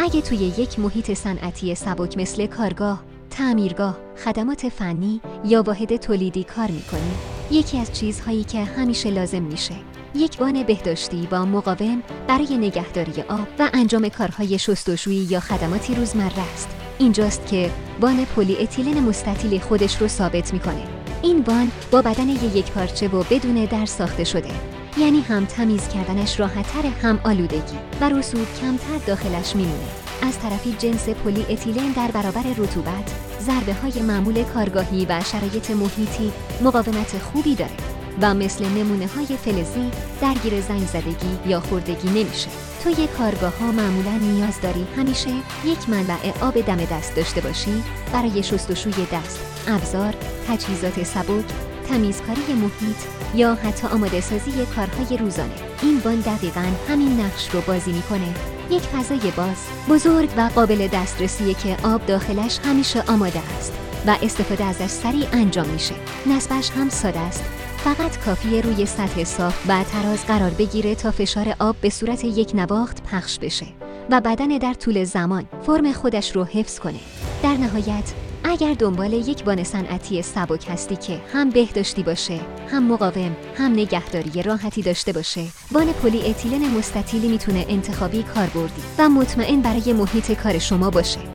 اگه توی یک محیط صنعتی سبک مثل کارگاه، تعمیرگاه، خدمات فنی یا واحد تولیدی کار می‌کنی، یکی از چیزهایی که همیشه لازم میشه یک وان بهداشتی با مقاوم برای نگهداری آب و انجام کارهای شستشویی یا خدماتی روزمره است. اینجاست که وان پلی اتیلن مستطیل خودش رو ثابت میکنه. این وان با بدن یک پارچه و بدون در ساخته شده، یعنی هم تمیز کردنش راحت‌تر، هم آلودگی و رسوب کمتر داخلش میمونه. از طرفی جنس پلی اتیلن در برابر رطوبت، ضربه‌های معمول کارگاهی و شرایط محیطی مقاومت خوبی داره و مثل نمونه‌های فلزی درگیر زنگ زدگی یا خوردگی نمیشه. توی کارگاه‌ها معمولاً نیاز داری همیشه یک منبع آب دم دست داشته باشی برای شستشوی دست، ابزار، تجهیزات سبک، تمیزکاری محیط یا حتی آماده سازی کارهای روزانه. این وان دقیقاً همین نقش رو بازی میکنه. یک فضای باز، بزرگ و قابل دسترسیه که آب داخلش همیشه آماده است و استفاده ازش سریع انجام میشه. نصبش هم ساده است. فقط کافیه روی سطح صاف و تراز قرار بگیره تا فشار آب به صورت یک نواخت پخش بشه و بدن در طول زمان فرم خودش رو حفظ کنه. در نهایت اگر دنبال یک وان صنعتی سبک هستی که هم بهداشتی باشه، هم مقاوم، هم نگهداری راحتی داشته باشه، وان پلی اتیلن مستطیلی میتونه انتخابی کاربردی و مطمئن برای محیط کار شما باشه.